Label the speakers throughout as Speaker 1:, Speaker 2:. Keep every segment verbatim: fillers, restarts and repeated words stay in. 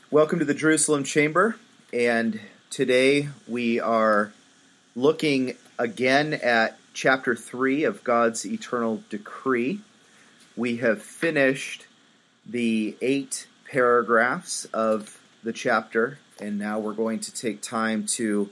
Speaker 1: Welcome to the Jerusalem Chamber, and today we are looking again at chapter three of God's eternal decree. We have finished the eight paragraphs of the chapter, and now we're going to take time to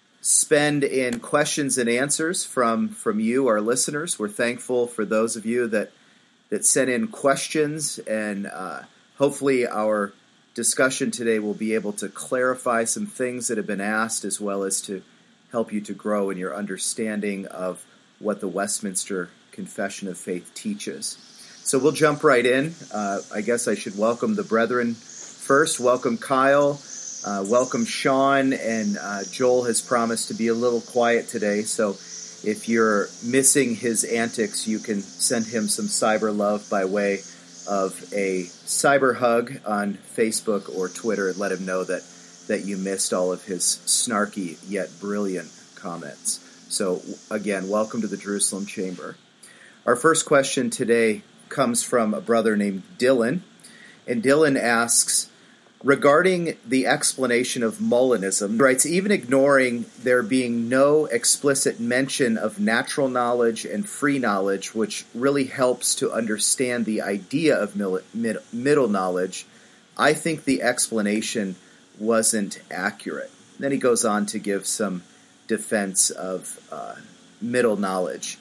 Speaker 1: spend in questions and answers from, from you, our listeners. We're thankful for those of you that, that sent in questions, and uh, hopefully our discussion today will be able to clarify some things that have been asked, as well as to help you to grow in your understanding of what the Westminster Confession of Faith teaches. So we'll jump right in. Uh, I guess I should welcome the brethren first. Welcome Kyle, uh, welcome Sean, and uh, Joel has promised to be a little quiet today, so if you're missing his antics, you can send him some cyber love by way of a cyber hug on Facebook or Twitter and let him know that, that you missed all of his snarky yet brilliant comments. So again, welcome to the Jerusalem Chamber. Our first question today comes from a brother named Dylan, and Dylan asks, regarding the explanation of Molinism, he writes, even ignoring there being no explicit mention of natural knowledge and free knowledge, which really helps to understand the idea of mil- mid- middle knowledge, I think the explanation wasn't accurate. Then he goes on to give some defense of uh, middle knowledge.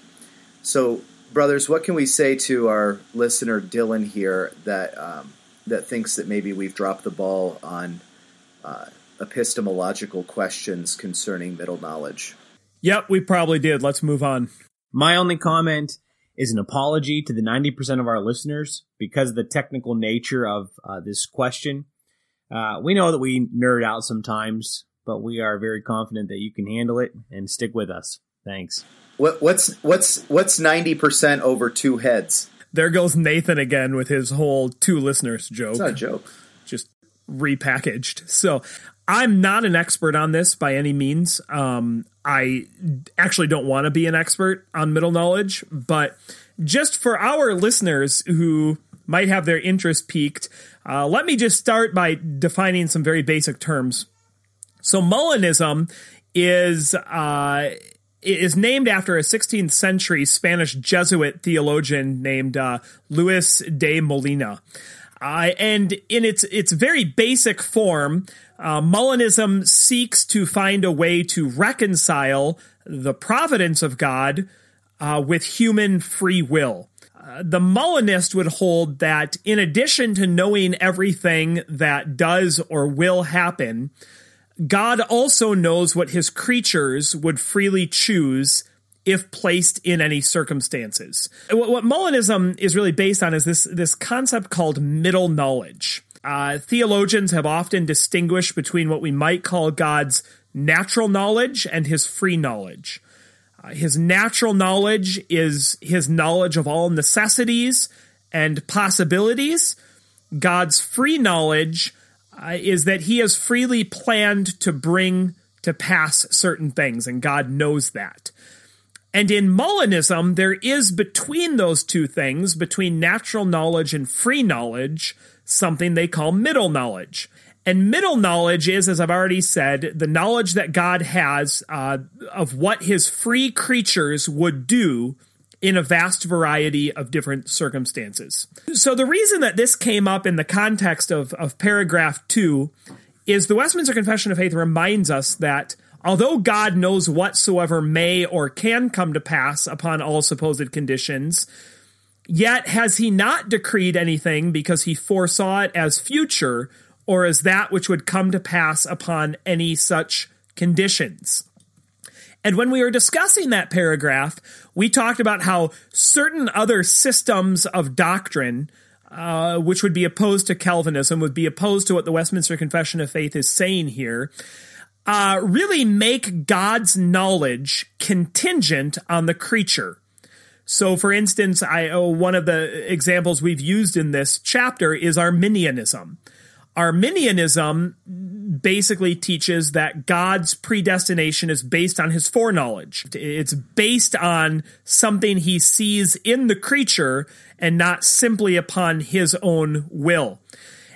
Speaker 1: So, brothers, what can we say to our listener Dylan here that um, that thinks that maybe we've dropped the ball on uh, epistemological questions concerning middle knowledge?
Speaker 2: Yep, we probably did. Let's move on.
Speaker 3: My only comment is an apology to the ninety percent of our listeners because of the technical nature of uh, this question. Uh, we know that we nerd out sometimes, but we are very confident that you can handle it and stick with us. Thanks.
Speaker 1: What, what's what's what's ninety percent over two heads?
Speaker 2: There goes Nathan again with his whole two listeners joke.
Speaker 1: It's not a joke.
Speaker 2: Just repackaged. So I'm not an expert on this by any means. Um, I actually don't want to be an expert on middle knowledge, but just for our listeners who might have their interest piqued, uh, let me just start by defining some very basic terms. So Molinism is uh, is named after a sixteenth century Spanish Jesuit theologian named uh, Luis de Molina. Uh, and in its its very basic form, uh, Molinism seeks to find a way to reconcile the providence of God uh, with human free will. Uh, the Molinist would hold that in addition to knowing everything that does or will happen, God also knows what his creatures would freely choose if placed in any circumstances. What, what Molinism is really based on is this, this concept called middle knowledge. Uh, theologians have often distinguished between what we might call God's natural knowledge and his free knowledge. Uh, his natural knowledge is his knowledge of all necessities and possibilities. God's free knowledge Uh, is that he has freely planned to bring to pass certain things, and God knows that. And in Molinism, there is between those two things, between natural knowledge and free knowledge, something they call middle knowledge. And middle knowledge is, as I've already said, the knowledge that God has uh, of what his free creatures would do in a vast variety of different circumstances. So the reason that this came up in the context of, of paragraph two is the Westminster Confession of Faith reminds us that although God knows whatsoever may or can come to pass upon all supposed conditions, yet has he not decreed anything because he foresaw it as future or as that which would come to pass upon any such conditions. And when we were discussing that paragraph, we talked about how certain other systems of doctrine, uh, which would be opposed to Calvinism, would be opposed to what the Westminster Confession of Faith is saying here, uh, really make God's knowledge contingent on the creature. So, for instance, I oh, one of the examples we've used in this chapter is Arminianism. Arminianism basically teaches that God's predestination is based on his foreknowledge. It's based on something he sees in the creature and not simply upon his own will.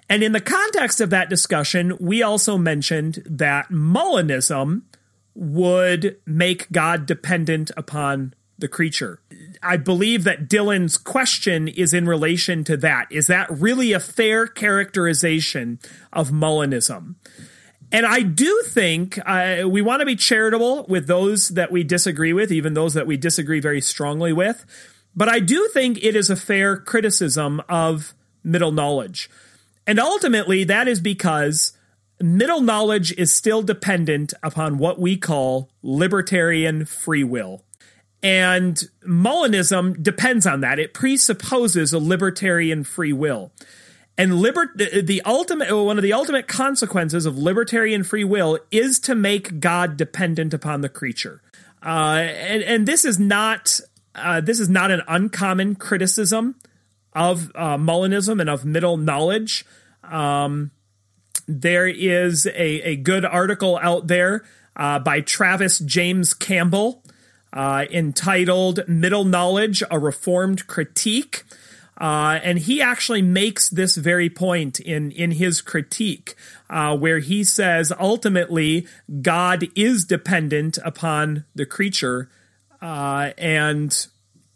Speaker 2: And in the context of that discussion, we also mentioned that Molinism would make God dependent upon the creature. I believe that Dylan's question is in relation to that. Is that really a fair characterization of Molinism? And I do think uh, we want to be charitable with those that we disagree with, even those that we disagree very strongly with. But I do think it is a fair criticism of middle knowledge. And ultimately, that is because middle knowledge is still dependent upon what we call libertarian free will. And Molinism depends on that. It presupposes a libertarian free will. And liber- the ultimate, one of the ultimate consequences of libertarian free will is to make God dependent upon the creature. Uh, and, and this is not uh, this is not an uncommon criticism of uh, Molinism and of middle knowledge. Um, there is a, a good article out there uh, by Travis James Campbell uh, entitled Middle Knowledge, A Reformed Critique. Uh, and he actually makes this very point in, in his critique, uh, where he says ultimately God is dependent upon the creature, uh, and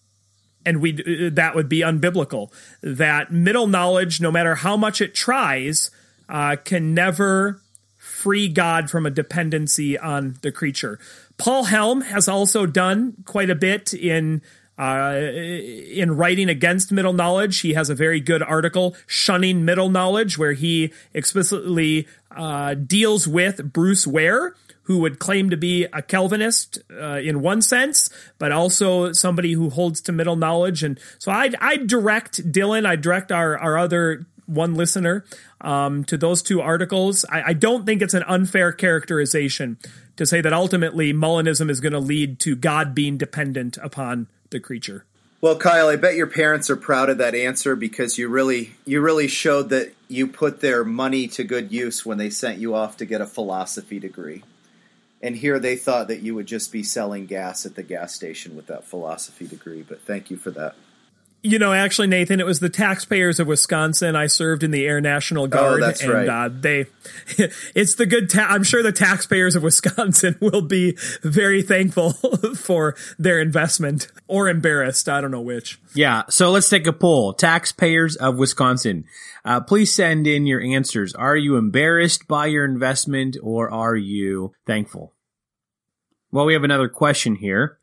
Speaker 2: and we that would be unbiblical. That middle knowledge, no matter how much it tries, uh, can never free God from a dependency on the creature. Paul Helm has also done quite a bit in. Uh, in writing against middle knowledge. He has a very good article, Shunning Middle Knowledge, where he explicitly uh, deals with Bruce Ware, who would claim to be a Calvinist uh, in one sense, but also somebody who holds to middle knowledge. And so I I direct Dylan, I direct our, our other one listener um, to those two articles. I, I don't think it's an unfair characterization to say that ultimately Molinism is going to lead to God being dependent upon the creature.
Speaker 1: Well, Kyle, I bet your parents are proud of that answer because you really you really showed that you put their money to good use when they sent you off to get a philosophy degree. And here they thought that you would just be selling gas at the gas station with that philosophy degree, but thank you for that.
Speaker 2: You know, actually, Nathan, it was the taxpayers of Wisconsin. I served in the Air National Guard.
Speaker 1: Oh, that's
Speaker 2: and,
Speaker 1: right.
Speaker 2: Uh, they, it's the good. Ta- I'm sure the taxpayers of Wisconsin will be very thankful for their investment, or embarrassed. I don't know which.
Speaker 3: Yeah. So let's take a poll. Taxpayers of Wisconsin, uh, please send in your answers. Are you embarrassed by your investment, or are you thankful? Well, we have another question here.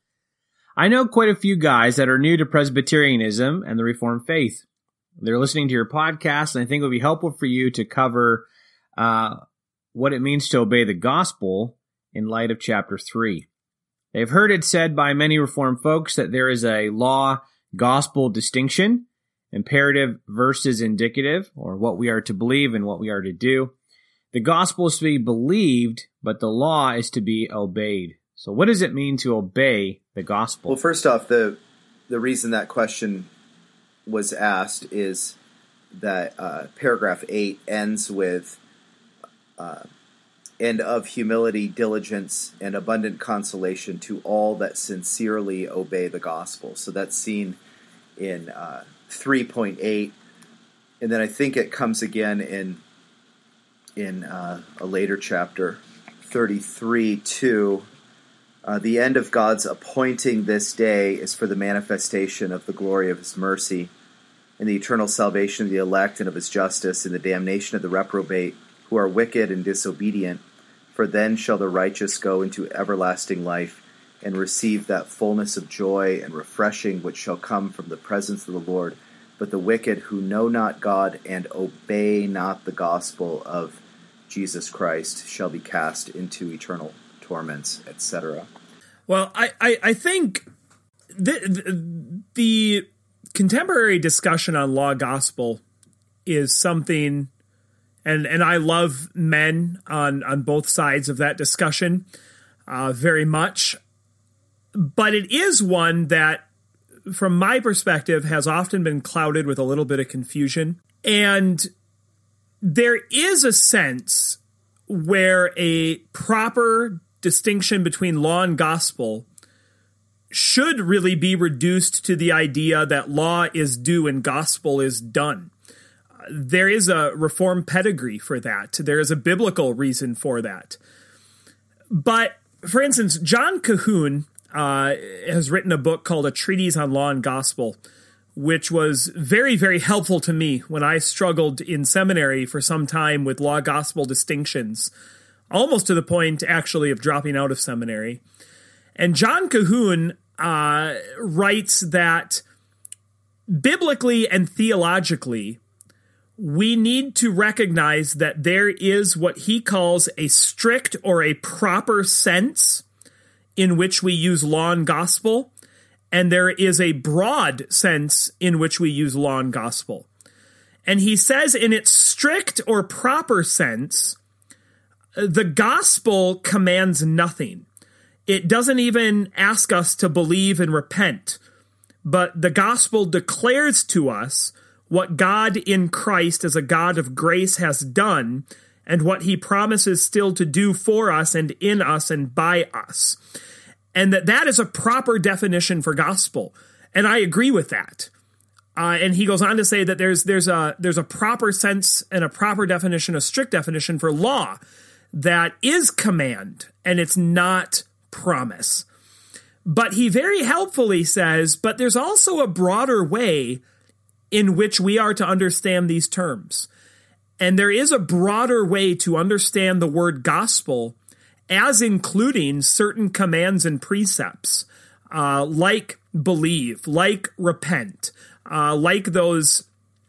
Speaker 3: I know quite a few guys that are new to Presbyterianism and the Reformed faith. They're listening to your podcast, and I think it would be helpful for you to cover uh, what it means to obey the gospel in light of chapter three. They've heard it said by many Reformed folks that there is a law-gospel distinction, imperative versus indicative, or what we are to believe and what we are to do. The gospel is to be believed, but the law is to be obeyed. So what does it mean to obey the gospel?
Speaker 1: Well, first off, the the reason that question was asked is that uh, paragraph eight ends with, uh, and of humility, diligence, and abundant consolation to all that sincerely obey the gospel. So that's seen in uh, three point eight, and then I think it comes again in in uh, a later chapter, thirty-three two. Uh, the end of God's appointing this day is for the manifestation of the glory of his mercy and the eternal salvation of the elect and of his justice and the damnation of the reprobate who are wicked and disobedient. For then shall the righteous go into everlasting life and receive that fullness of joy and refreshing which shall come from the presence of the Lord. But the wicked who know not God and obey not the gospel of Jesus Christ shall be cast into eternal torments, et cetera.
Speaker 2: Well, I, I, I think the, the the contemporary discussion on law gospel is something, and and I love men on, on both sides of that discussion uh, very much, but it is one that, from my perspective, has often been clouded with a little bit of confusion, and there is a sense where a proper distinction between law and gospel should really be reduced to the idea that law is due and gospel is done. there is a Reformed pedigree for that. There is a biblical reason for that. But, for instance, John Cahoon uh, has written a book called A Treatise on Law and Gospel, which was very, very helpful to me when I struggled in seminary for some time with law-gospel distinctions, almost to the point, actually, of dropping out of seminary. And John Cahoon uh, writes that biblically and theologically, we need to recognize that there is what he calls a strict or a proper sense in which we use law and gospel, and there is a broad sense in which we use law and gospel. And he says in its strict or proper sense, the gospel commands nothing. It doesn't even ask us to believe and repent, but the gospel declares to us what God in Christ as a God of grace has done and what he promises still to do for us and in us and by us. And that that is a proper definition for gospel. And I agree with that. Uh, and he goes on to say that there's there's a there's a proper sense and a proper definition, a strict definition for law that is command and it's not promise. But he very helpfully says, but there's also a broader way in which we are to understand these terms. And there is a broader way to understand the word gospel as including certain commands and precepts, uh, like believe, like repent, uh, like those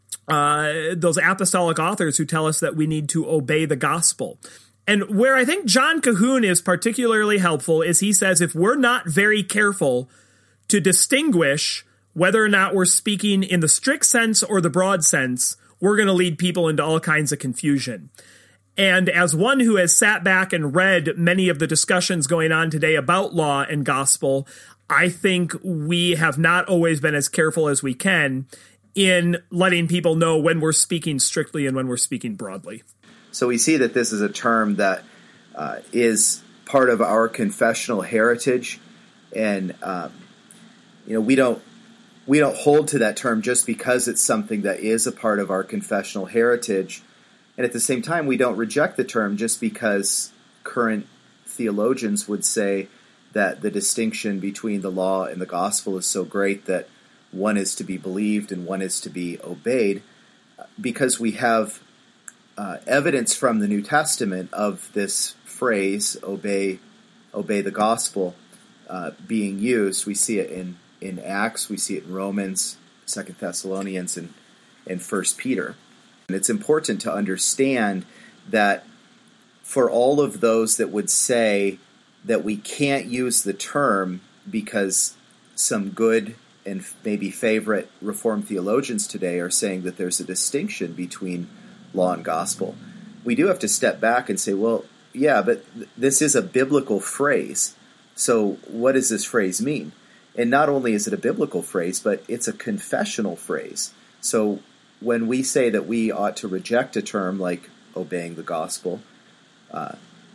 Speaker 2: uh, those apostolic authors who tell us that we need to obey the gospel. And where I think John Cahoon is particularly helpful is he says if we're not very careful to distinguish whether or not we're speaking in the strict sense or the broad sense, we're going to lead people into all kinds of confusion. And as one who has sat back and read many of the discussions going on today about law and gospel, I think we have not always been as careful as we can in letting people know when we're speaking strictly and when we're speaking broadly.
Speaker 1: So we see that this is a term that uh, is part of our confessional heritage, and um, you know we don't we don't hold to that term just because it's something that is a part of our confessional heritage. And at the same time, we don't reject the term just because current theologians would say that the distinction between the law and the gospel is so great that one is to be believed and one is to be obeyed, because we have uh, evidence from the New Testament of this phrase, obey obey the gospel, uh, being used. We see it in, in Acts, we see it in Romans, Second Thessalonians, and, and First Peter. And it's important to understand that for all of those that would say that we can't use the term because some good and maybe favorite Reformed theologians today are saying that there's a distinction between law and gospel, we do have to step back and say, well, yeah, but th- this is a biblical phrase. So what does this phrase mean? And not only is it a biblical phrase, but it's a confessional phrase. So when we say that we ought to reject a term like obeying the gospel, uh,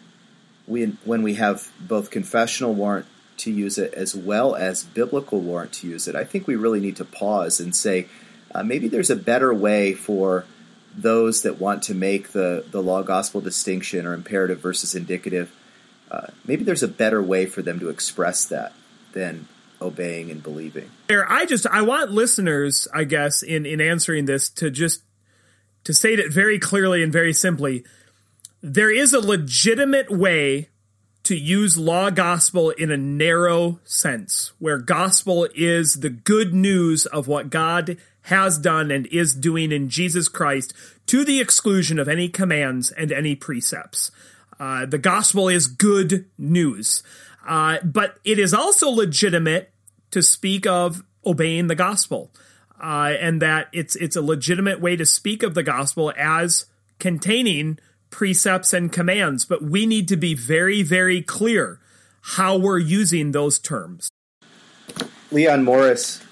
Speaker 1: we when we have both confessional warrant to use it as well as biblical warrant to use it, I think we really need to pause and say, uh, maybe there's a better way for those that want to make the, the law-gospel distinction or imperative versus indicative. Uh, maybe there's a better way for them to express that than obeying and believing.
Speaker 2: I just, I want listeners, I guess, in, in answering this to just, to state it very clearly and very simply, there is a legitimate way to use law gospel in a narrow sense, where gospel is the good news of what God has done and is doing in Jesus Christ to the exclusion of any commands and any precepts. Uh, the gospel is good news. Uh, but it is also legitimate to speak of obeying the gospel, uh, and that it's it's a legitimate way to speak of the gospel as containing precepts and commands. But we need to be very, very clear how we're using those terms.
Speaker 1: Leon Morris,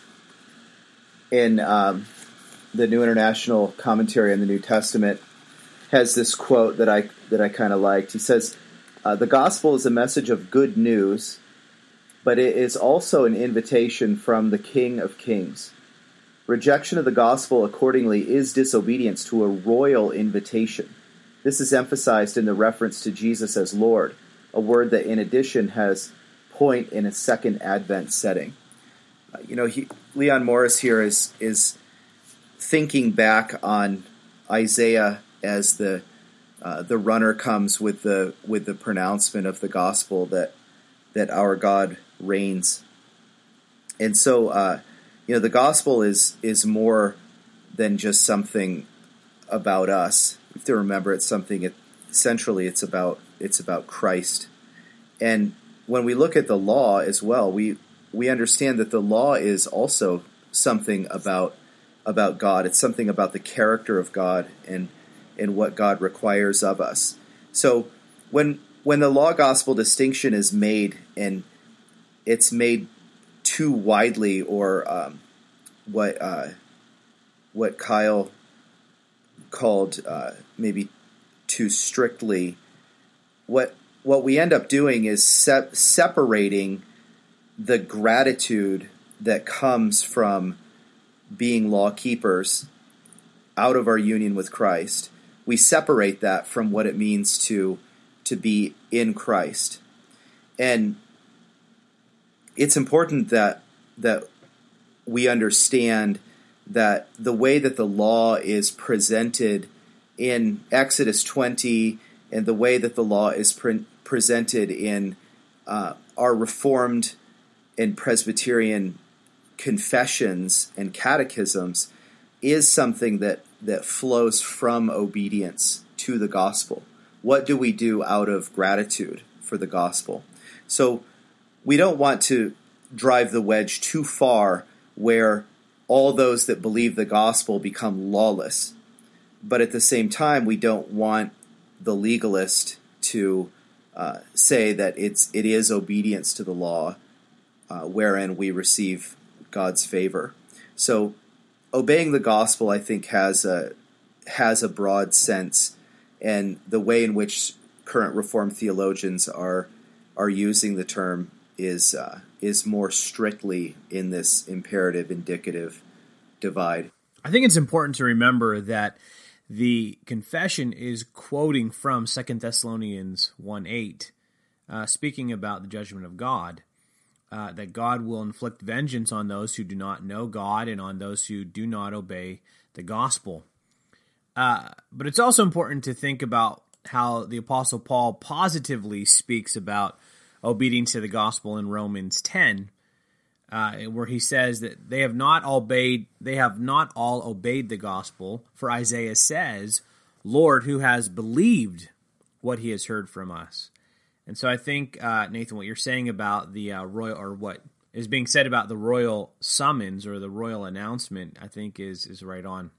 Speaker 1: in um, the New International Commentary on the New Testament, has this quote that I that I kind of liked. He says, Uh, the gospel is a message of good news, but it is also an invitation from the King of Kings. Rejection of the gospel, accordingly, is disobedience to a royal invitation. This is emphasized in the reference to Jesus as Lord, a word that in addition has point in a second Advent setting. Uh, you know, he, Leon Morris here is is thinking back on Isaiah as the uh, the runner comes with the with the pronouncement of the gospel that that our God reigns, and so uh, you know the gospel is is more than just something about us. You have to remember it's something. It, centrally, it's about it's about Christ, and when we look at the law as well, we we understand that the law is also something about about God. It's something about the character of God and and what God requires of us. So when when the law gospel distinction is made, and it's made too widely, or um, what uh, what Kyle called uh, maybe too strictly, what what we end up doing is se- separating the gratitude that comes from being law keepers out of our union with Christ. We separate that from what it means to to be in Christ. And it's important that that we understand that the way that the law is presented in Exodus twenty, and the way that the law is pre- presented in uh, our Reformed and Presbyterian confessions and catechisms is something that, that flows from obedience to the gospel. What do we do out of gratitude for the gospel? So we don't want to drive the wedge too far where all those that believe the gospel become lawless. But at the same time, we don't want the legalist to uh, say that it's it is obedience to the law uh, wherein we receive God's favor. So obeying the gospel, I think, has a has a broad sense, and the way in which current Reformed theologians are are using the term is uh, is more strictly in this imperative indicative divide.
Speaker 3: I think it's important to remember that the confession is quoting from Second Thessalonians one eight, uh, speaking about the judgment of God, uh, that God will inflict vengeance on those who do not know God and on those who do not obey the gospel. Uh, but it's also important to think about how the Apostle Paul positively speaks about obedience to the gospel in Romans ten, uh, where he says that they have not obeyed, they have not all obeyed the gospel. For Isaiah says, "Lord, who has believed what he has heard from us?" And so I think, uh, Nathan, what you're saying about the uh, royal, or what is being said about the royal summons or the royal announcement, I think is is right on.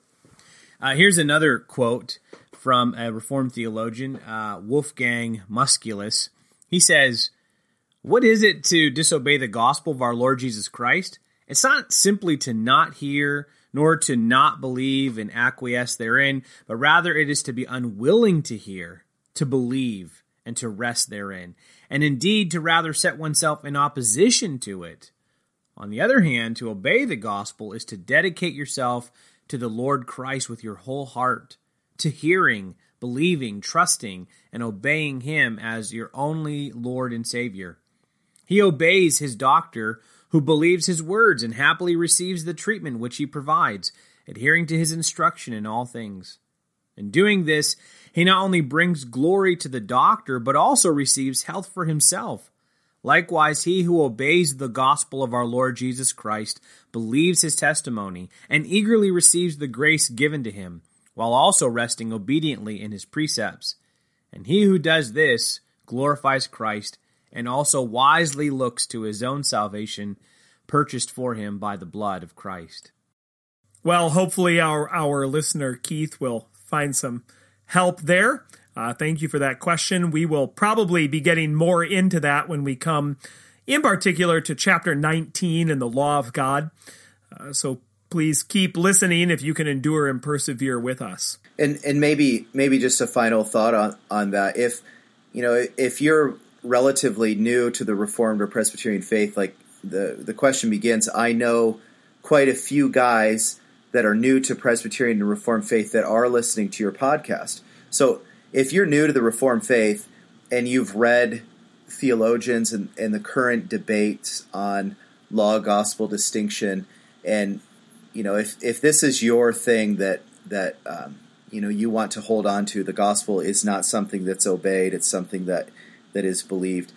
Speaker 3: Uh, here's another quote from a Reformed theologian, uh, Wolfgang Musculus. He says, "What is it to disobey the gospel of our Lord Jesus Christ? It's not simply to not hear, nor to not believe and acquiesce therein, but rather it is to be unwilling to hear, to believe, and to rest therein, and indeed to rather set oneself in opposition to it. On the other hand, to obey the gospel is to dedicate yourself to the Lord Christ with your whole heart, to hearing, believing, trusting, and obeying him as your only Lord and Savior. He obeys his doctor who believes his words and happily receives the treatment which he provides, adhering to his instruction in all things. In doing this, he not only brings glory to the doctor, but also receives health for himself. Likewise, he who obeys the gospel of our Lord Jesus Christ believes his testimony and eagerly receives the grace given to him, while also resting obediently in his precepts. And he who does this glorifies Christ and also wisely looks to his own salvation, purchased for him by the blood of Christ."
Speaker 2: Well, hopefully our, our listener, Keith, will find some help there. Uh, thank you for that question. We will probably be getting more into that when we come, in particular, to chapter nineteen in the law of God. Uh, so please keep listening if you can endure and persevere with us.
Speaker 1: And and maybe maybe just a final thought on, on that. If you know if you're relatively new to the Reformed or Presbyterian faith, like the the question begins, I know quite a few guys that are new to Presbyterian and Reformed faith that are listening to your podcast. So if you're new to the Reformed faith and you've read theologians and, and the current debates on law-gospel distinction, and you know, if if this is your thing that that um, you know you want to hold on to, the gospel is not something that's obeyed; it's something that that is believed.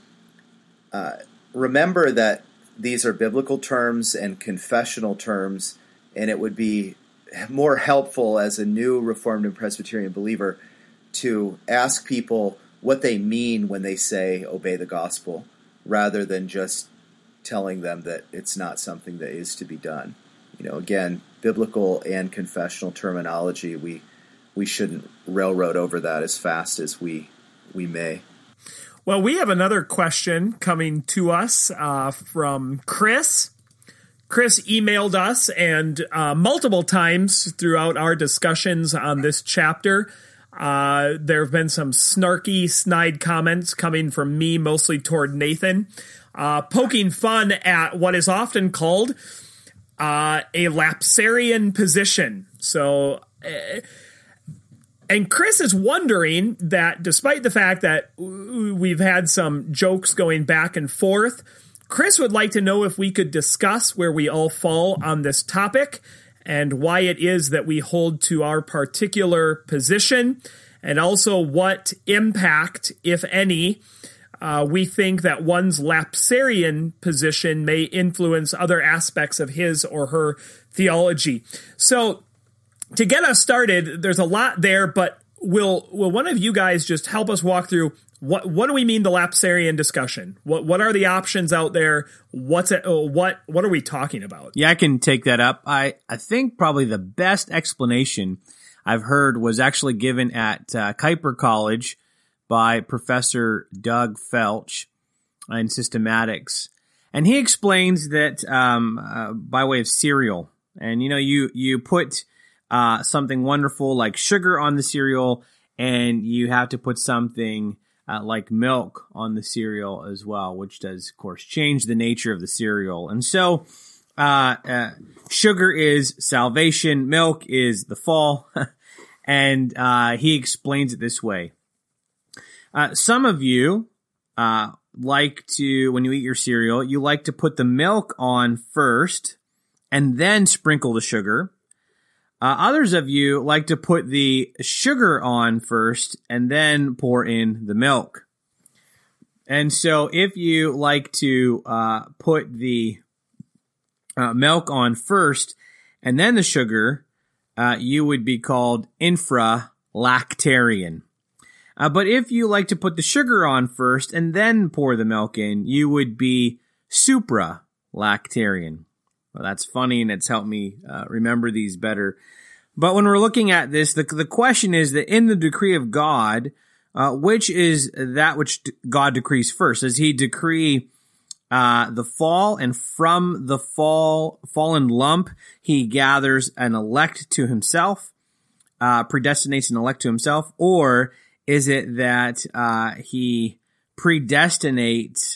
Speaker 1: Uh, remember that these are biblical terms and confessional terms, and it would be more helpful as a new Reformed and Presbyterian believer to ask people what they mean when they say obey the gospel, rather than just telling them that it's not something that is to be done. You know, again, biblical and confessional terminology, we we shouldn't railroad over that as fast as we we may.
Speaker 2: Well, we have another question coming to us uh, from Chris. Chris emailed us, and uh, multiple times throughout our discussions on this chapter, Uh, there have been some snarky, snide comments coming from me, mostly toward Nathan, uh, poking fun at what is often called uh, a lapsarian position. So, uh, and Chris is wondering that despite the fact that we've had some jokes going back and forth, Chris would like to know if we could discuss where we all fall on this topic and why it is that we hold to our particular position, and also what impact, if any, uh, we think that one's lapsarian position may influence other aspects of his or her theology. So, to get us started, there's a lot there, but will will one of you guys just help us walk through what what do we mean the lapsarian discussion? What what are the options out there? What's it? What what are we talking about?
Speaker 3: Yeah, I can take that up. I, I think probably the best explanation I've heard was actually given at uh, Kuiper College by Professor Doug Felch in systematics. And he explains that um, uh, by way of cereal. And, you know, you, you put uh, something wonderful like sugar on the cereal, and you have to put something Uh, like milk on the cereal as well, which does, of course, change the nature of the cereal. And so uh, uh, sugar is salvation, milk is the fall, and uh, he explains it this way. Uh, some of you uh, like to, when you eat your cereal, you like to put the milk on first and then sprinkle the sugar. Uh, others of you like to put the sugar on first and then pour in the milk. And so if you like to uh, put the uh, milk on first and then the sugar, uh, you would be called infralactarian. Uh, but if you like to put the sugar on first and then pour the milk in, you would be supralactarian. Well, that's funny, and it's helped me uh, remember these better. But when we're looking at this, the, the question is that in the decree of God, uh, which is that which God decrees first? Does he decree uh, the fall, and from the fall fallen lump, he gathers an elect to himself, uh, predestinates an elect to himself? Or is it that uh, he predestinates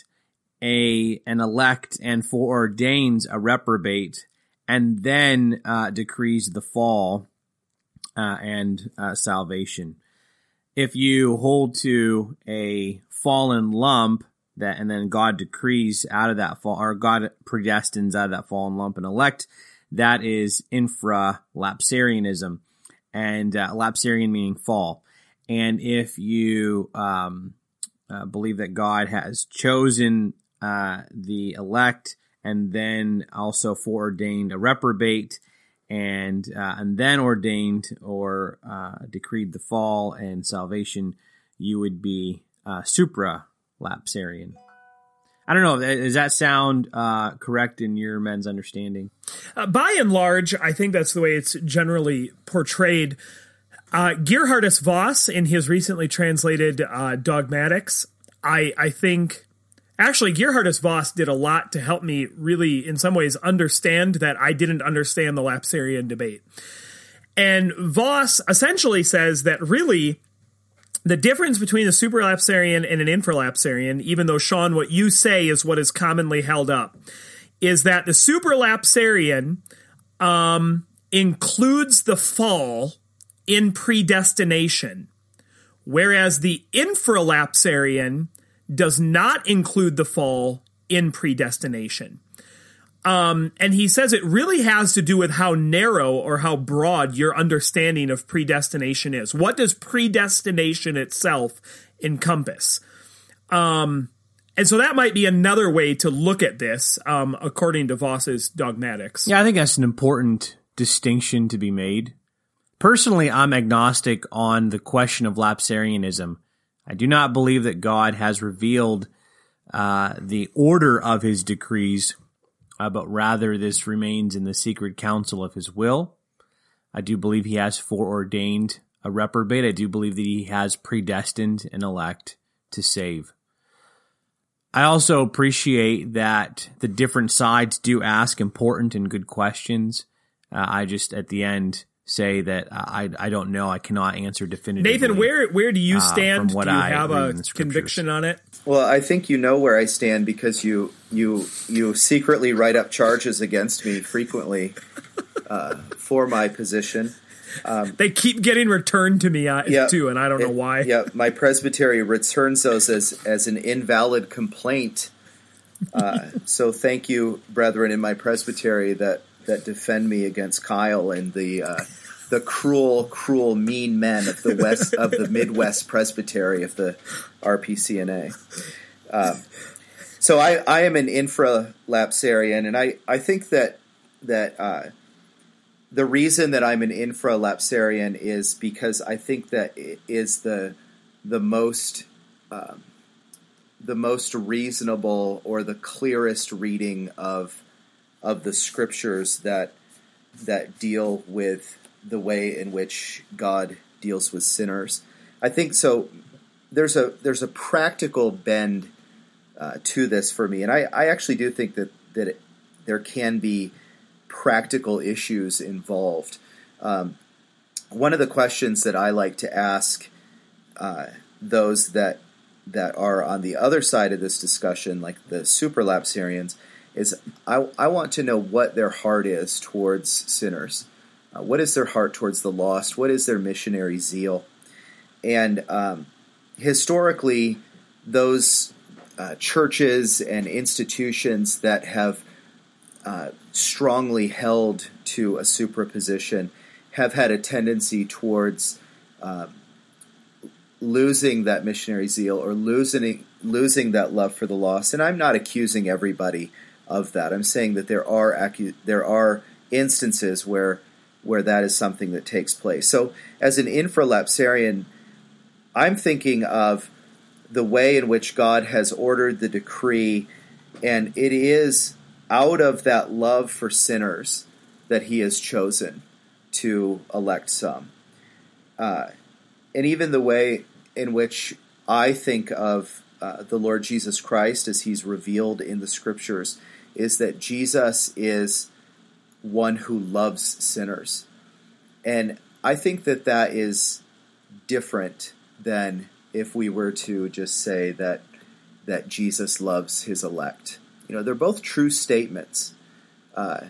Speaker 3: a an elect and foreordains a reprobate, and then uh, decrees the fall uh, and uh, salvation? If you hold to a fallen lump, that and then God decrees out of that fall, or God predestines out of that fallen lump an elect, that is infralapsarianism, and uh, lapsarian meaning fall. And if you um, uh, believe that God has chosen uh, the elect and then also foreordained a reprobate, and uh, and then ordained or uh, decreed the fall and salvation, you would be uh, supralapsarian. I don't know. Does that sound uh, correct in your men's understanding?
Speaker 2: Uh, by and large, I think that's the way it's generally portrayed. Uh, Gerhardus Voss, in his recently translated uh, Dogmatics, I, I think... Actually, Gerhardus Voss did a lot to help me really, in some ways, understand that I didn't understand the Lapsarian debate. And Voss essentially says that really the difference between a supralapsarian and an infralapsarian, even though, Sean, what you say is what is commonly held up, is that the supralapsarian um, includes the fall in predestination, whereas the infralapsarian does not include the fall in predestination. Um, and he says it really has to do with how narrow or how broad your understanding of predestination is. What does predestination itself encompass? Um, and so that might be another way to look at this, um, according to Voss's dogmatics.
Speaker 3: Yeah, I think that's an important distinction to be made. Personally, I'm agnostic on the question of lapsarianism. I do not believe that God has revealed uh, the order of his decrees, Uh, but rather this remains in the secret counsel of his will. I do believe he has foreordained a reprobate. I do believe that he has predestined an elect to save. I also appreciate that the different sides do ask important and good questions. Uh, I just, at the end, say that I I don't know. I cannot answer definitively.
Speaker 2: Nathan, where where do you stand?
Speaker 3: Uh,
Speaker 2: do you I have a conviction on it?
Speaker 1: Well, I think you know where I stand because you you you secretly write up charges against me frequently uh, for my position.
Speaker 2: Um, they keep getting returned to me uh, yeah, too, and I don't
Speaker 1: it,
Speaker 2: know why.
Speaker 1: Yeah, my presbytery returns those as as an invalid complaint. Uh, so thank you, brethren, in my presbytery that. that defend me against Kyle and the uh, the cruel, cruel, mean men of the west of the Midwest Presbytery of the R P C N A. Uh, so I, I am an infralapsarian, and I, I think that that uh, the reason that I'm an infralapsarian is because I think that it is the the most um, the most reasonable or the clearest reading of. of the scriptures that that deal with the way in which God deals with sinners. I think so. There's a there's a practical bend uh, to this for me, and I, I actually do think that that it, there can be practical issues involved. Um, one of the questions that I like to ask uh, those that that are on the other side of this discussion, like the supralapsarians, is I, I want to know what their heart is towards sinners. Uh, what is their heart towards the lost? What is their missionary zeal? And um, historically, those uh, churches and institutions that have uh, strongly held to a supraposition have had a tendency towards uh, losing that missionary zeal or losing losing that love for the lost. And I'm not accusing everybody of that. I'm saying that there are acu- there are instances where where that is something that takes place. So as an infralapsarian, I'm thinking of the way in which God has ordered the decree, and it is out of that love for sinners that he has chosen to elect some. Uh, and even the way in which I think of uh, the Lord Jesus Christ as he's revealed in the scriptures is that Jesus is one who loves sinners. And I think that that is different than if we were to just say that that Jesus loves his elect. You know, they're both true statements. Uh,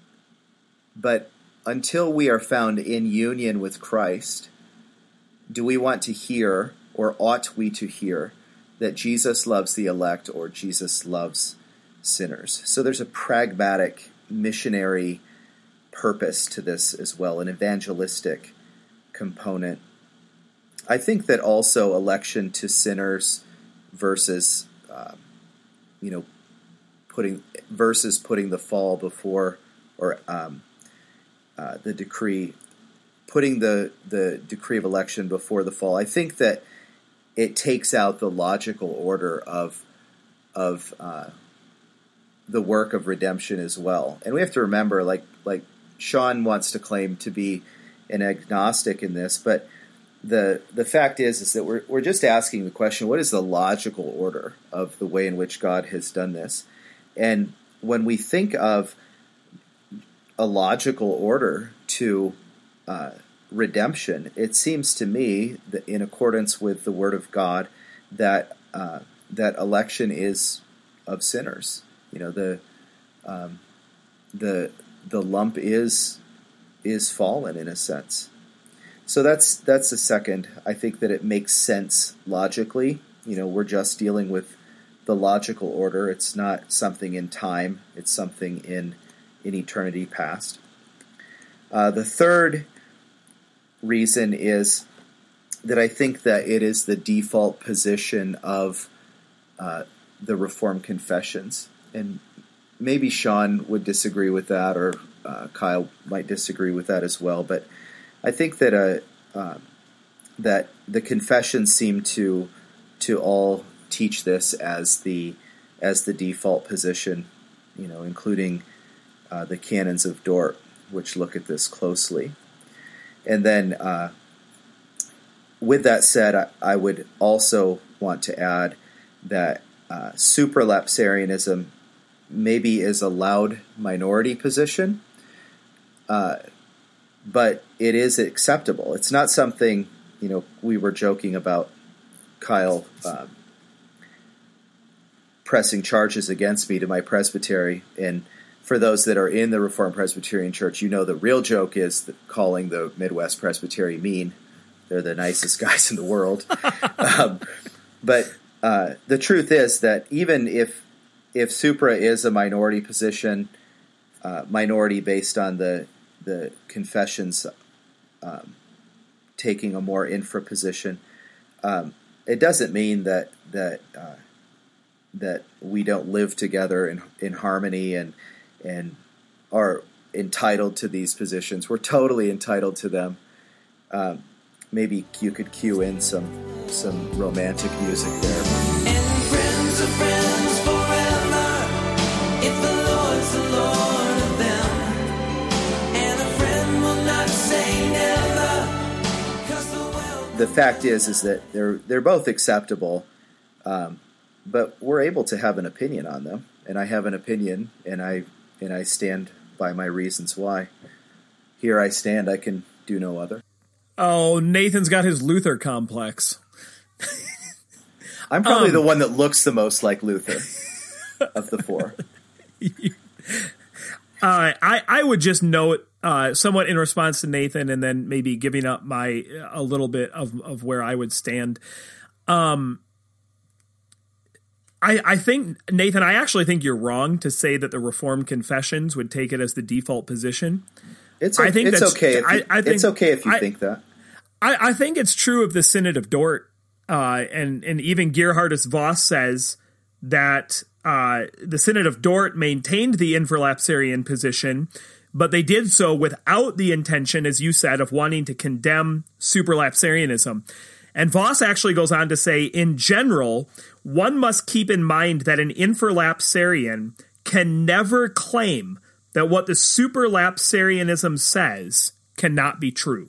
Speaker 1: but until we are found in union with Christ, do we want to hear, or ought we to hear, that Jesus loves the elect or Jesus loves sinners? So there's a pragmatic missionary purpose to this as well, an evangelistic component. I think that also election to sinners versus, uh, you know, putting versus putting the fall before, or um, uh, the decree, putting the the decree of election before the fall. I think that it takes out the logical order of of uh, the work of redemption as well. And we have to remember, like like Sean wants to claim to be an agnostic in this, but the the fact is is that we're we're just asking the question: what is the logical order of the way in which God has done this? And when we think of a logical order to uh, redemption, it seems to me that in accordance with the Word of God, that uh, that election is of sinners. You know, the um, the the lump is is fallen in a sense. So that's that's the second. I think that it makes sense logically. You know, we're just dealing with the logical order. It's not something in time. It's something in in eternity past. Uh, the third reason is that I think that it is the default position of uh, the Reformed confessions. And maybe Sean would disagree with that, or uh, Kyle might disagree with that as well. But I think that uh, uh, that the confessions seem to to all teach this as the as the default position, you know, including uh, the canons of Dort, which look at this closely. And then, uh, with that said, I, I would also want to add that uh, supralapsarianism maybe is a loud minority position, uh, but it is acceptable. It's not something, you know, we were joking about Kyle um, pressing charges against me to my presbytery. And for those that are in the Reformed Presbyterian Church, you know the real joke is the, calling the Midwest Presbytery mean. They're the nicest guys in the world. um, but uh, the truth is that even if if supra is a minority position, uh, minority based on the the confessions um, taking a more infra position, um, it doesn't mean that that uh, that we don't live together in in harmony and and are entitled to these positions. We're totally entitled to them. Um, maybe you could cue in some some romantic music there.
Speaker 4: And friends are friends forever, if the Lord's the Lord of them. And a friend will not say never, 'cause the world...
Speaker 1: The fact is, is that they're they're both acceptable, um, but we're able to have an opinion on them. And I have an opinion, and I and I stand by my reasons why. Here I stand, I can do no other.
Speaker 2: Oh, Nathan's got his Luther complex.
Speaker 1: I'm probably
Speaker 2: um,
Speaker 1: the one that looks the most like Luther of the four.
Speaker 2: Uh, I, I would just note, uh, somewhat in response to Nathan, and then maybe giving up my a little bit of, of where I would stand. Um, I, I think, Nathan, I actually think you're wrong to say that the Reformed confessions would take it as the default position.
Speaker 1: It's,
Speaker 2: I think
Speaker 1: it's
Speaker 2: that's,
Speaker 1: okay. If you,
Speaker 2: I, I think,
Speaker 1: it's okay if you
Speaker 2: I,
Speaker 1: think that.
Speaker 2: I, I think it's true of the Synod of Dort, uh, and and even Gerhardus Voss says that uh, the Synod of Dort maintained the infralapsarian position, but they did so without the intention, as you said, of wanting to condemn supralapsarianism. And Voss actually goes on to say, in general, one must keep in mind that an infralapsarian can never claim that what the supralapsarianism says cannot be true.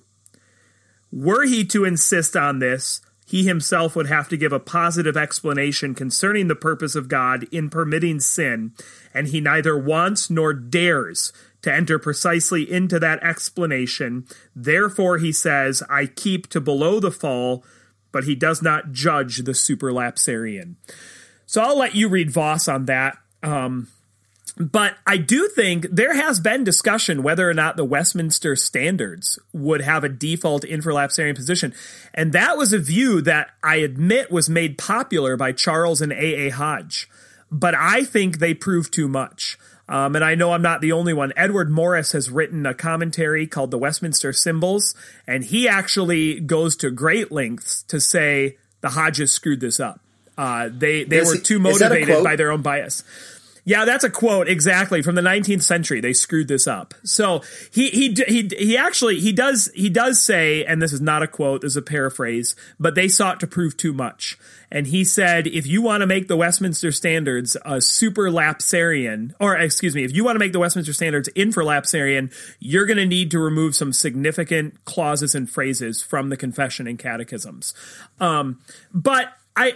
Speaker 2: Were he to insist on this, he himself would have to give a positive explanation concerning the purpose of God in permitting sin, and he neither wants nor dares to enter precisely into that explanation. Therefore, he says, I keep to below the fall, but he does not judge the supralapsarian. So I'll let you read Voss on that. Um, but I do think there has been discussion whether or not the Westminster Standards would have a default infralapsarian position. And that was a view that I admit was made popular by Charles and A A. Hodge. But I think they prove too much. Um, and I know I'm not the only one. Edward Morris has written a commentary called The Westminster Symbols, and he actually goes to great lengths to say the Hodges screwed this up. Uh, they they
Speaker 1: Is
Speaker 2: were
Speaker 1: it-
Speaker 2: too
Speaker 1: is that a
Speaker 2: motivated
Speaker 1: quote?
Speaker 2: by their own bias. Yeah, that's a quote exactly from the nineteenth century. They screwed this up. So he he he he actually he does he does say, and this is not a quote, this is a paraphrase, but they sought to prove too much. And he said, if you want to make the Westminster Standards a supralapsarian, or excuse me, if you want to make the Westminster Standards infralapsarian, you're going to need to remove some significant clauses and phrases from the confession and catechisms. Um, but I.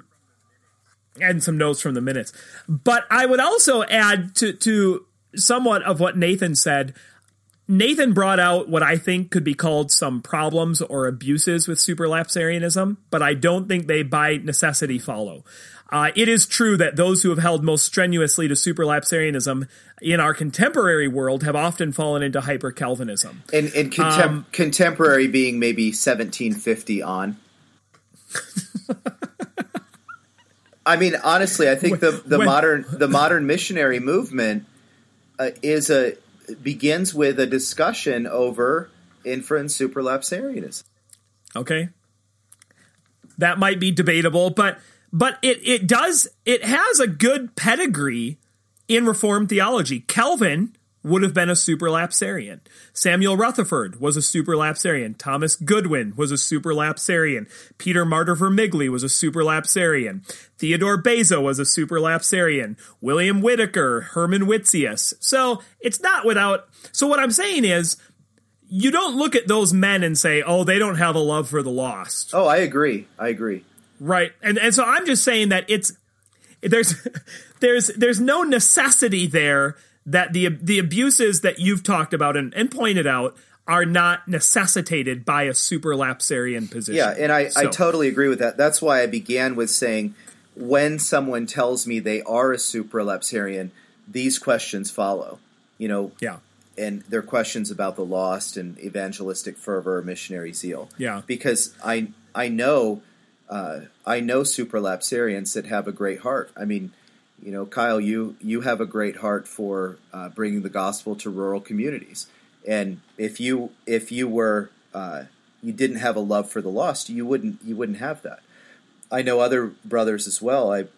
Speaker 2: And some notes from the minutes. But I would also add to, to somewhat of what Nathan said, Nathan brought out what I think could be called some problems or abuses with superlapsarianism, but I don't think they by necessity follow. Uh, it is true that those who have held most strenuously to superlapsarianism in our contemporary world have often fallen into hyper-Calvinism.
Speaker 1: And, and contem-
Speaker 2: Um,
Speaker 1: contemporary being maybe seventeen fifty on. I mean, honestly, I think the, the
Speaker 2: When-
Speaker 1: modern the modern missionary movement uh, is a begins with a discussion over infra and superlapsarianism.
Speaker 2: Okay. That might be debatable, but but it, it does, it has a good pedigree in Reformed theology. Calvin would have been a superlapsarian. Samuel Rutherford was a superlapsarian. Thomas Goodwin was a superlapsarian. Peter Martyr Vermigli was a superlapsarian. Theodore Beza was a superlapsarian. William Whitaker, Herman Whitzius. So it's not without, so what I'm saying is, you don't look at those men and say, oh, they don't have a love for the lost.
Speaker 1: Oh, I agree. I agree.
Speaker 2: Right. And and so I'm just saying that it's there's there's there's no necessity there that the the abuses that you've talked about and, and pointed out are not necessitated by a superlapsarian position.
Speaker 1: Yeah, and I,
Speaker 2: so.
Speaker 1: I totally agree with that. That's why I began with saying when someone tells me they are a superlapsarian, these questions follow. You know,
Speaker 2: Yeah.
Speaker 1: and they're questions about the lost and evangelistic fervor, missionary zeal.
Speaker 2: Yeah.
Speaker 1: Because I I know uh, I know superlapsarians that have a great heart. I mean, you know, Kyle, you you have a great heart for uh, bringing the gospel to rural communities. And if you if you were uh, you didn't have a love for the lost, you wouldn't you wouldn't have that. I know other brothers as well. I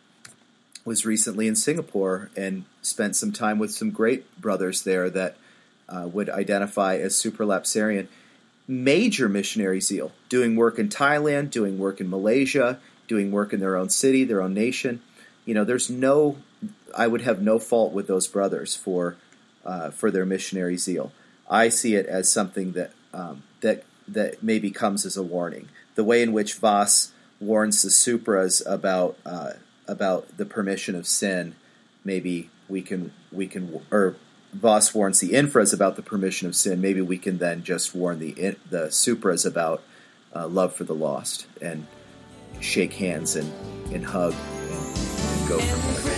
Speaker 1: was recently in Singapore and spent some time with some great brothers there that Uh, would identify as superlapsarian. Major missionary zeal, doing work in Thailand, doing work in Malaysia, doing work in their own city, their own nation. You know, there's no, I would have no fault with those brothers for uh, for their missionary zeal. I see it as something that um, that that maybe comes as a warning. The way in which Voss warns the supras about uh, about the permission of sin, maybe we can we can or. Voss warns the infras about the permission of sin. Maybe we can then just warn the in, the supras about uh, love for the lost and shake hands and, and hug and, and go from there.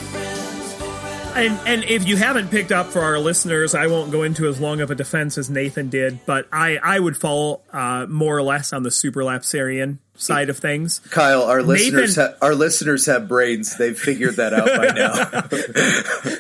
Speaker 2: And and if you haven't picked up for our listeners, I won't go into as long of a defense as Nathan did, but I, I would fall uh, more or less on the superlapsarian side of things.
Speaker 1: Kyle, our listeners
Speaker 2: Nathan,
Speaker 1: ha- our listeners have brains. They've figured that out by now.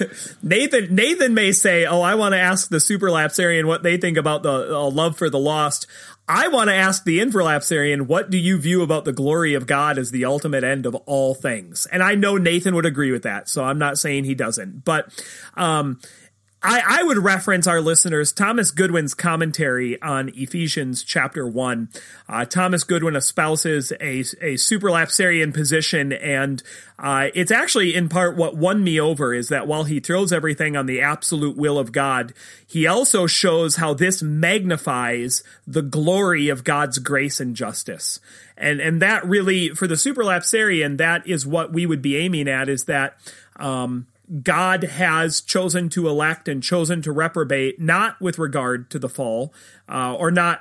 Speaker 2: Nathan Nathan may say, oh, I want to ask the superlapsarian what they think about the uh, love for the lost. I want to ask the infralapsarian, what do you view about the glory of God as the ultimate end of all things? And I know Nathan would agree with that, so I'm not saying he doesn't. But um, I, I would reference our listeners Thomas Goodwin's commentary on Ephesians chapter one. Uh, Thomas Goodwin espouses a, a superlapsarian position, and uh, it's actually in part what won me over is that while he throws everything on the absolute will of God, he also shows how this magnifies the glory of God's grace and justice. And and that really, for the superlapsarian, that is what we would be aiming at, is that um, God has chosen to elect and chosen to reprobate, not with regard to the fall, uh, or not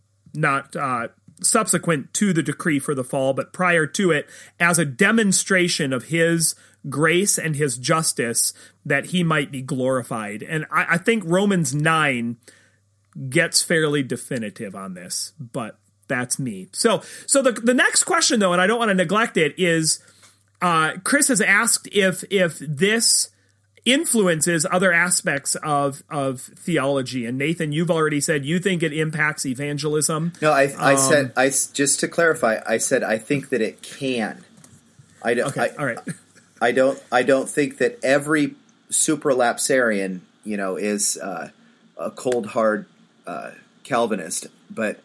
Speaker 2: not uh, subsequent to the decree for the fall, but prior to it, as a demonstration of his grace and his justice, that he might be glorified. And I, I think Romans nine gets fairly definitive on this, but that's me. So so the the next question, though, and I don't want to neglect it, is uh, Chris has asked if if this influences other aspects of of theology. And Nathan, you've already said you think it impacts evangelism.
Speaker 1: No, I, I
Speaker 2: um,
Speaker 1: said I just to clarify. I said I think that it can. I don't.
Speaker 2: Okay,
Speaker 1: I,
Speaker 2: all right.
Speaker 1: I don't. I don't think that every superlapsarian, you know, is uh, a cold hard uh, Calvinist, but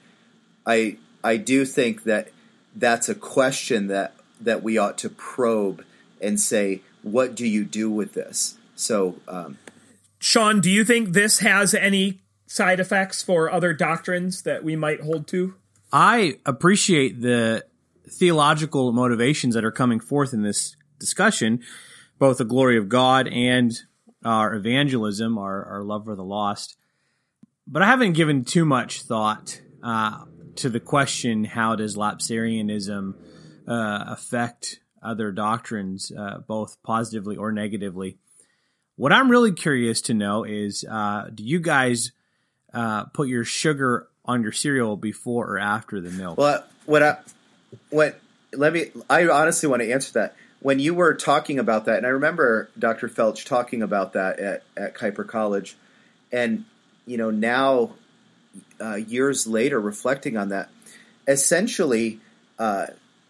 Speaker 1: I I do think that that's a question that that we ought to probe and say, what do you do with this? So, um,
Speaker 2: Sean, do you think this has any side effects for other doctrines that we might hold to?
Speaker 3: I appreciate the theological motivations that are coming forth in this discussion, both the glory of God and our evangelism, our, our love for the lost. but I haven't given too much thought uh, to the question, how does Lapsarianism uh, affect other doctrines, uh, both positively or negatively? What I'm really curious to know is, uh, do you guys uh, put your sugar on your cereal before or after the milk?
Speaker 1: Well, what I, what, let me, I honestly want to answer that. When you were talking about that, and I remember Doctor Felch talking about that at, at Kuiper College, and, you know, now, uh, years later, reflecting on that, essentially, uh,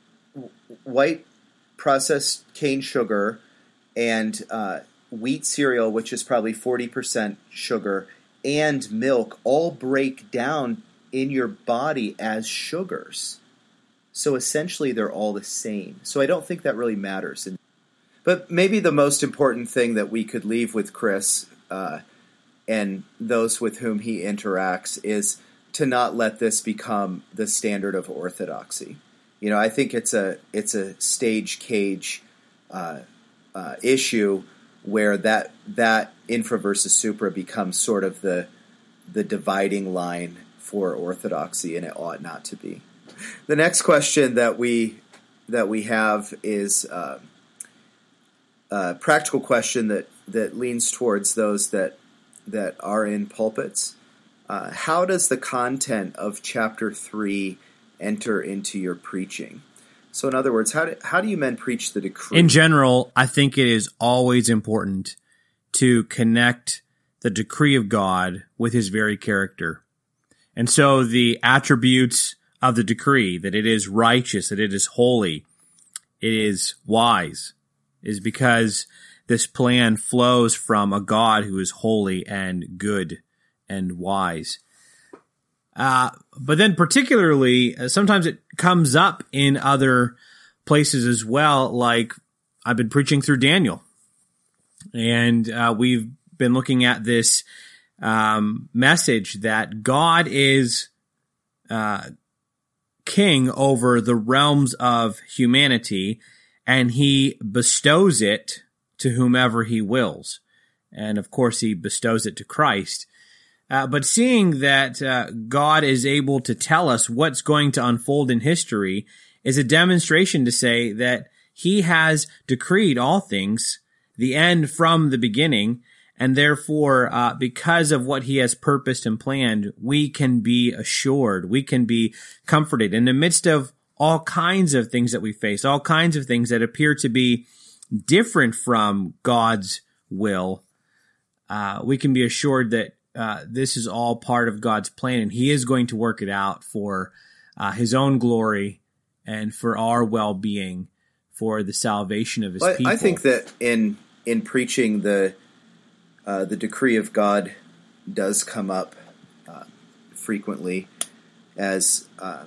Speaker 1: white processed cane sugar and uh, wheat cereal, which is probably forty percent sugar, and milk all break down in your body as sugars. So essentially they're all the same. So I don't think that really matters. But maybe the most important thing that we could leave with Chris uh, and those with whom he interacts is to not let this become the standard of orthodoxy. You know, I think it's a it's a stage cage uh, uh, issue where that that infra versus supra becomes sort of the the dividing line for orthodoxy, and it ought not to be. The next question that we that we have is uh, a practical question that, that leans towards those that that are in pulpits. Uh, how does the content of chapter three enter into your preaching? So, in other words, how do, how do you men preach the decree?
Speaker 3: In general, I think it is always important to connect the decree of God with his very character. And so the attributes of the decree, that it is righteous, that it is holy, it is wise, is because this plan flows from a God who is holy and good and wise. Uh, but then particularly, uh, sometimes it comes up in other places as well, like I've been preaching through Daniel. And uh, we've been looking at this um, message that God is uh, king over the realms of humanity, and he bestows it to whomever he wills. And of course, he bestows it to Christ. Uh, but seeing that uh, God is able to tell us what's going to unfold in history is a demonstration to say that he has decreed all things, the end from the beginning, and therefore, uh, because of what he has purposed and planned, we can be assured, we can be comforted in the midst of all kinds of things that we face, all kinds of things that appear to be different from God's will. Uh, we can be assured that uh, this is all part of God's plan, and he is going to work it out for uh, his own glory and for our well-being, for the salvation of his
Speaker 1: well,
Speaker 3: people.
Speaker 1: I think that in in preaching, the uh, the decree of God does come up uh, frequently as uh,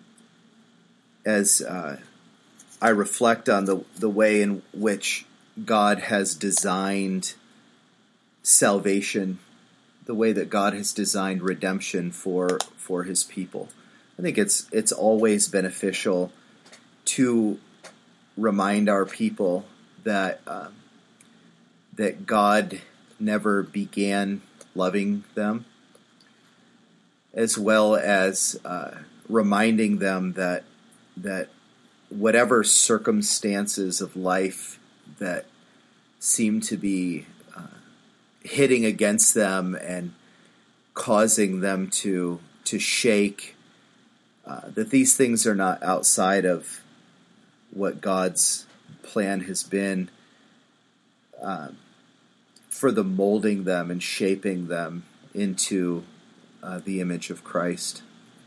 Speaker 1: as uh, I reflect on the the way in which God has designed salvation, the way that God has designed redemption for for his people. I think it's it's always beneficial to remind our people that uh, that God never began loving them, as well as uh, reminding them that that whatever circumstances of life that seem to be uh, hitting against them and causing them to to shake, uh, that these things are not outside of what God's plan has been uh, for the molding them and shaping them into uh, the image of Christ.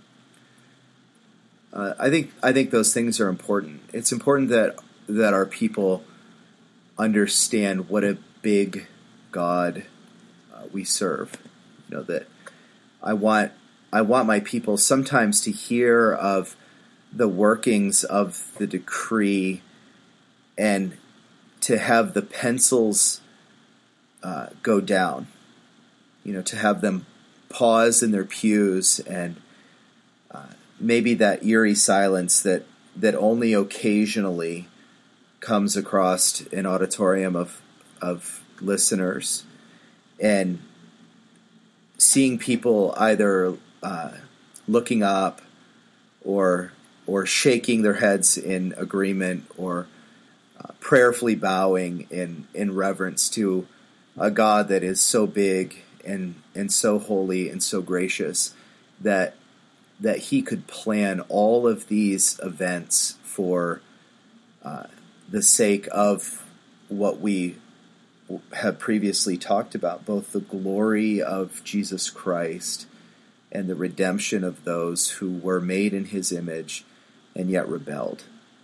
Speaker 1: Uh, I think I think those things are important. It's important that that our people understand what a big God uh, we serve. You know, that I want I want my people sometimes to hear of the workings of the decree and to have the pencils uh, go down, you know, to have them pause in their pews, and uh, maybe that eerie silence that, that only occasionally comes across an auditorium of, of listeners, and seeing people either uh, looking up or or shaking their heads in agreement or uh, prayerfully bowing in, in reverence to a God that is so big and and so holy and so gracious that that he could plan all of these events for uh, the sake of what we have previously talked about, both the glory of Jesus Christ and the redemption of those who were made in his image and yet rebelled.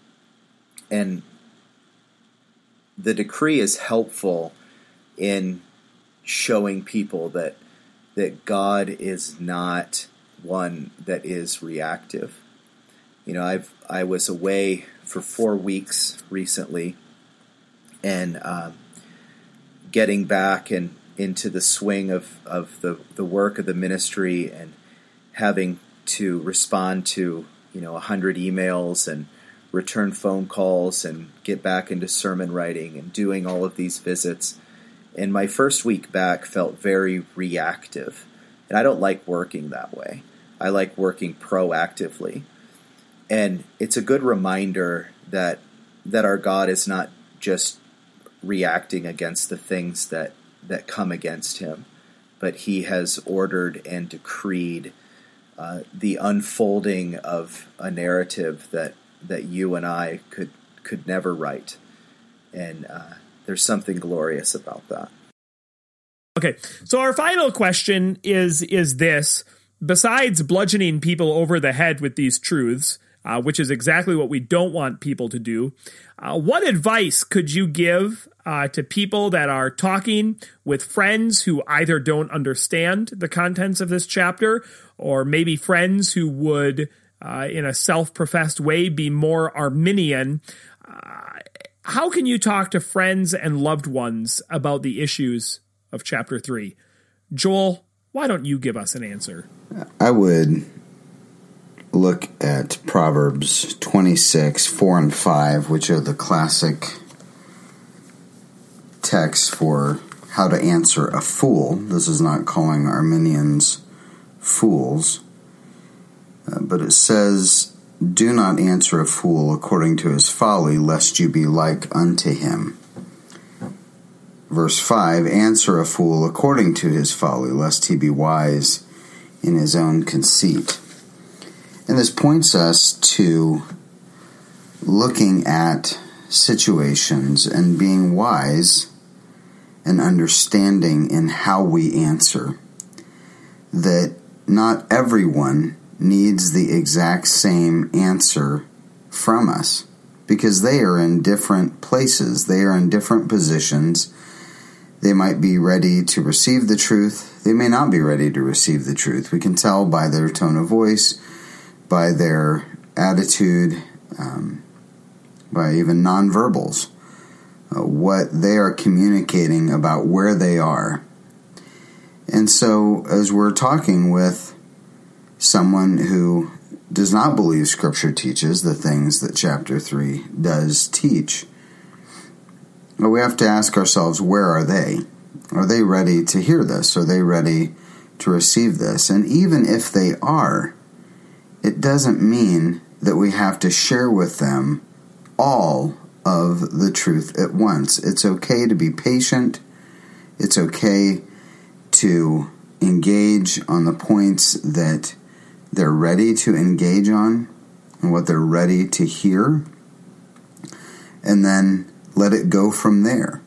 Speaker 1: And the decree is helpful in showing people that that God is not one that is reactive. You know, I've I was away for four weeks recently, and um, getting back and into the swing of, of the, the work of the ministry and having to respond to, you know, a hundred emails and return phone calls and get back into sermon writing and doing all of these visits. And my first week back felt very reactive. And I don't like working that way. I like working proactively. And it's a good reminder that that our God is not just reacting against the things that, that come against him, but he has ordered and decreed uh, the unfolding of a narrative that, that you and I could could never write. And uh, there's something glorious about that.
Speaker 2: Okay, so our final question is is this. Besides bludgeoning people over the head with these truths, uh, which is exactly what we don't want people to do, uh, what advice could you give uh, to people that are talking with friends who either don't understand the contents of this chapter, or maybe friends who would, uh, in a self-professed way, be more Arminian? Uh, how can you talk to friends and loved ones about the issues of chapter three? Joel, why don't you give us an answer?
Speaker 5: I would look at Proverbs twenty-six, four and five, which are the classic texts for how to answer a fool. This is not calling Arminians fools, uh, but it says, "Do not answer a fool according to his folly, lest you be like unto him." Verse five, "Answer a fool according to his folly, lest he be wise in his own conceit." And this points us to looking at situations and being wise and understanding in how we answer. That not everyone needs the exact same answer from us, because they are in different places. They are in different positions. They might be ready to receive the truth. They may not be ready to receive the truth. We can tell by their tone of voice, by their attitude, um, by even nonverbals, uh, what they are communicating about where they are. And so, as we're talking with someone who does not believe Scripture teaches the things that chapter three does teach, we have to ask ourselves, where are they? Are they ready to hear this? Are they ready to receive this? And even if they are, it doesn't mean that we have to share with them all of the truth at once. It's okay to be patient. It's okay to engage on the points that they're ready to engage on and what they're ready to hear, and then let it go from there.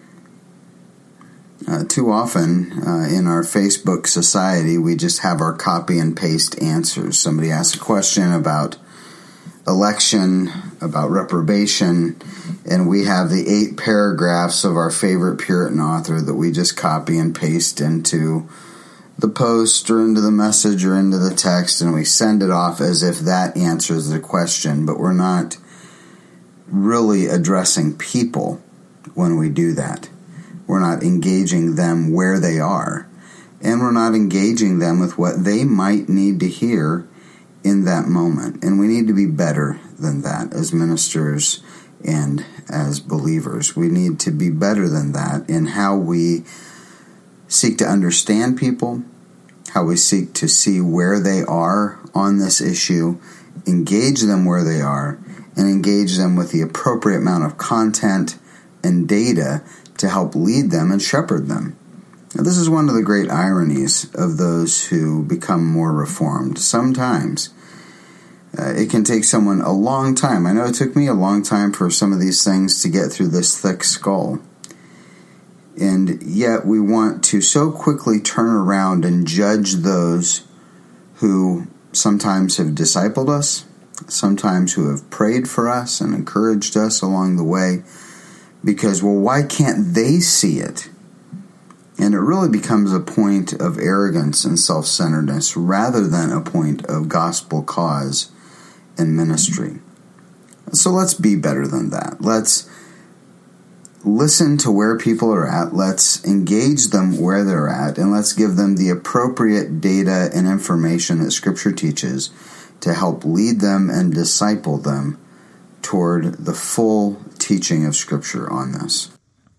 Speaker 5: Uh, too often uh, in our Facebook society, we just have our copy and paste answers. Somebody asks a question about election, about reprobation, and we have the eight paragraphs of our favorite Puritan author that we just copy and paste into the post or into the message or into the text, and we send it off as if that answers the question, but we're not really addressing people when we do that. We're not engaging them where they are, and we're not engaging them with what they might need to hear in that moment. And we need to be better than that as ministers and as believers. We need to be better than that in how we seek to understand people, how we seek to see where they are on this issue, engage them where they are, and engage them with the appropriate amount of content and data to help lead them and shepherd them. Now, this is one of the great ironies of those who become more reformed. Sometimes uh, it can take someone a long time. I know it took me a long time for some of these things to get through this thick skull. And yet we want to so quickly turn around and judge those who sometimes have discipled us, sometimes who have prayed for us and encouraged us along the way, because, well, why can't they see it? And it really becomes a point of arrogance and self-centeredness rather than a point of gospel cause and ministry. So let's be better than that. Let's listen to where people are at. Let's engage them where they're at, and let's give them the appropriate data and information that Scripture teaches to help lead them and disciple them toward the full teaching of Scripture on this.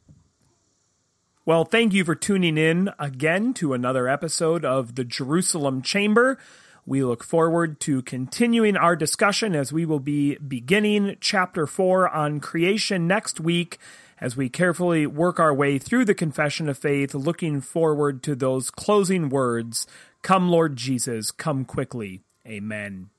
Speaker 2: Well, thank you for tuning in again to another episode of the Jerusalem Chamber. We look forward to continuing our discussion as we will be beginning chapter four on creation next week as we carefully work our way through the Confession of Faith, looking forward to those closing words, "Come, Lord Jesus, come quickly. Amen."